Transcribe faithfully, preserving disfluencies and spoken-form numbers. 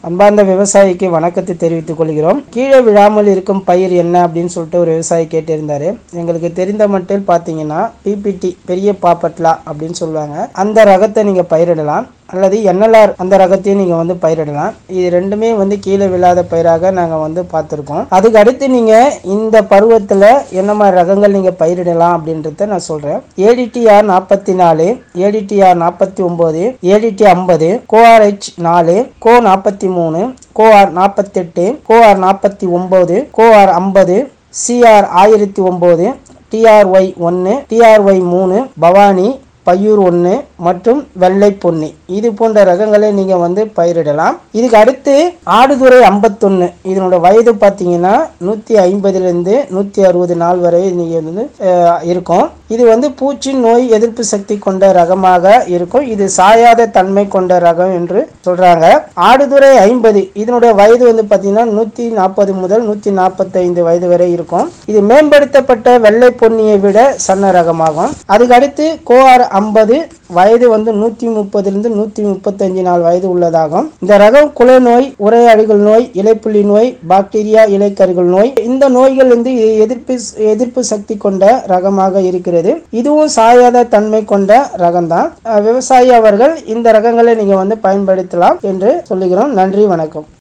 அன்பார்ந்த விவசாயிக்கு வணக்கத்தை தெரிவித்துக் கொள்கிறோம். கீழே விழாமல் இருக்கும் பயிர் என்ன அப்படின்னு சொல்லிட்டு ஒரு விவசாயி கேட்டிருந்தாரு. எங்களுக்கு தெரிந்த மட்டும் பார்த்தீங்கன்னா பிபிடி பெரிய பாப்பட்லா அப்படின்னு சொல்லுவாங்க. அந்த ரகத்தை நீங்க பயிரிடலாம், அல்லது என்எல்ஆர் அந்த ரகத்தையும் நீங்க வந்து பயிரிடலாம். இது ரெண்டுமே வந்து கீழே விழாத பயிராக நாங்க வந்து பார்த்துருக்கோம். அதுக்கு அடுத்து நீங்க இந்த பருவத்துல என்ன மாதிரி ரகங்கள் நீங்க பயிரிடலாம் அப்படின்றத நான் சொல்றேன். ஏடிடிஆர் நாற்பத்தி நாலு, ஏடிடிஆர் நாற்பத்தி ஒன்பது, ஏடிடி ஐம்பது, கோஆர்ஹெச் நாலு, கோ நாற்பத்தி மூணு, கோஆர் நாற்பத்தி எட்டு, கோஆர் நாற்பத்தி ஒன்பது, கோஆர் ஐம்பது, சிஆர் ஆயிரத்தி ஒன்பது, டிஆர்ஒய் ஒன்று, டிஆர்ஒய் மூணு, பவானி, பையூர் ஒன்று மற்றும் வெள்ளை பொன்னி, இது போன்ற ரகங்களை நீங்க வந்து பயிரிடலாம். இதுக்கு அடுத்து ஆடுதுறை ஐம்பத்தொன்னு, இதனோட வயது பார்த்தீங்கன்னா நூத்தி ஐம்பதுல இருந்து நூத்தி அறுபது நாள் வரை நீங்க வந்து இருக்கும். இது வந்து பூச்சி நோய் எதிர்ப்பு சக்தி கொண்ட ரகமாக இருக்கும். இது சாயாத தன்மை கொண்ட ரகம் என்று சொல்றாங்க. ஆடுதுறை ஐம்பது, இதனுடைய வயது வந்து பார்த்தீங்கன்னா நூத்தி நாற்பது முதல் நூத்தி நாற்பத்தி ஐந்து வயது வரை இருக்கும். இது மேம்படுத்தப்பட்ட வெள்ளை பொன்னியை விட சன்ன ரகமாகும். அதுக்கு அடுத்து கோஆர் ஐம்பது, வயது வந்து நூத்தி முப்பதுல இருந்து நூத்தி முப்பத்தி அஞ்சு நாள் வயது உள்ளதாகும். இந்த ரகம் குலை நோய், உரை அழுகல் நோய், இலைப்புள்ளி நோய், பாக்டீரியா இலைக்கருகள் நோய், இந்த நோய்கள் வந்து எதிர்ப்பு எதிர்ப்பு சக்தி கொண்ட ரகமாக இருக்கிறது. இதுவும் சாயாத தன்மை கொண்ட ரகம்தான். விவசாயி அவர்கள் இந்த ரகங்களை நீங்க வந்து பயன்படுத்தலாம் என்று சொல்லுகிறோம். நன்றி, வணக்கம்.